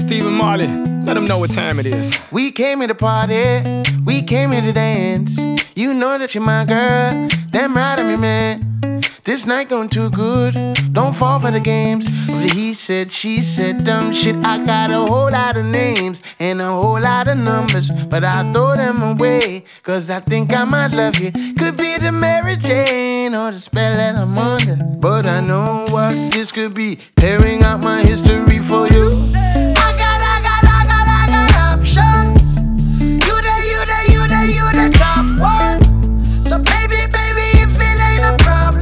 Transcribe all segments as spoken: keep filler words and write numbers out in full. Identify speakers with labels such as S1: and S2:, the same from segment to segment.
S1: Stephen Marley, let them know what time it is.
S2: We came here to party, we came here to dance. You know that you're my girl, damn right of me, man. This night going too good, don't fall for the games. He said, she said, dumb shit. I got a whole lot of names and a whole lot of numbers, but I throw them away, cause I think I might love you. Could be the Mary Jane or the spell that I'm under, but I know what this could be, tearing out my history for you. I got, I got, I got, I got options. You the, you the, you the, you the top one. So baby, baby, if it ain't a problem,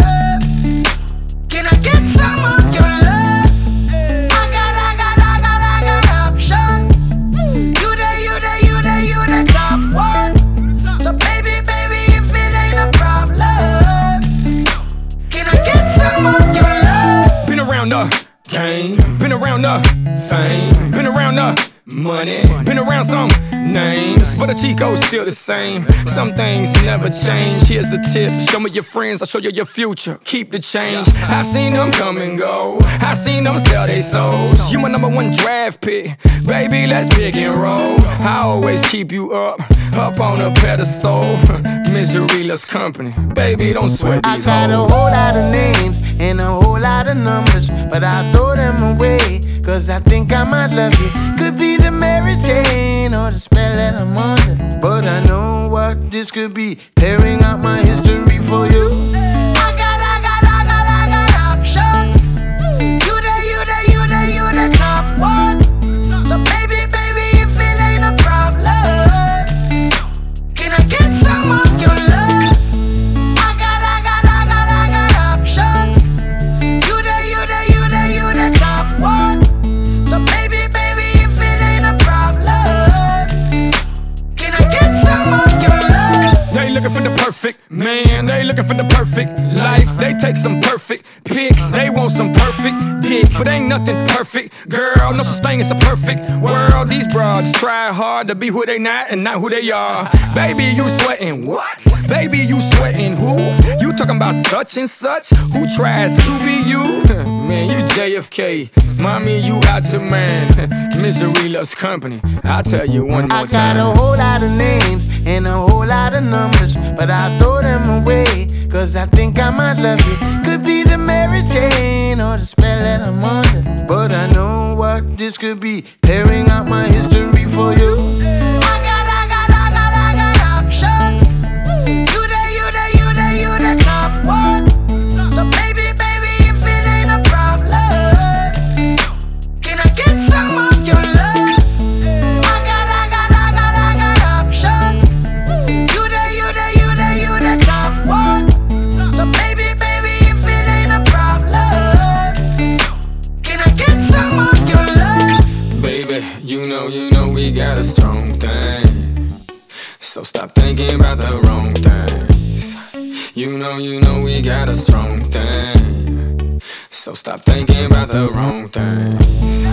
S2: can I get some of your love? I got, I got, I got, I got options. You the, you the, you the, you the top one. So baby, baby, if it ain't a problem, can I get some of your love?
S1: Been around the game, been around the fame, been around the money, been around some names, but the Chico's still the same. Some things never change. Here's a tip, show me your friends, I'll show you your future. Keep the change. I seen them come and go, I seen them sell they souls. You my number one draft pick, baby, let's pick and roll. I always keep you up, up on a pedestal. Misery loves company, baby, don't sweat these hoes.
S2: I got a whole lot of names and a whole lot of numbers, but I throw them away, cause I think I might love you. Could be the Mary Jane or the spell that I'm under, but I know what this could be, tearing out my history for you. I got, I got, I got, I got options. You the, you the, you the, you the top one. So baby, baby, if it ain't a problem, can I get some of your love? I got, I got, I got, I got options. You the, you the, you the, you the top one. So baby, baby, if it ain't a problem, can I get some of your love?
S1: They looking for the perfect man, they looking for the perfect life. They take some perfect pics, they want some perfect dick, but ain't nothing perfect, girl. No such thing as a perfect world. These broads try hard to be who they not and not who they are. Baby, you sweating what? Baby, you sweating who? You talking about such and such? Who tries to be you? Man, you J F K, mommy, you out your man. Misery loves company, I'll tell you one more
S2: I got
S1: time.
S2: a whole lot of names and a whole lot of numbers, but I throw them away, cause I think I might love you. Could be the Mary Jane or the spell that I'm under, but I know what this could be, tearing out my history for you. I got, I got, I got, I got options. You the, you the, you the, you the top one. So baby, baby, if it ain't a problem, can I get some of your love? I got, I got, I got, I got options. You the, you the, you the, you the top one. So baby, baby, if it ain't a problem, can I get some of your love?
S1: Baby, you know, you know we got a strong thing, so stop thinking about the wrong things. You know, you know we got a strong thing, so stop thinking about the wrong things.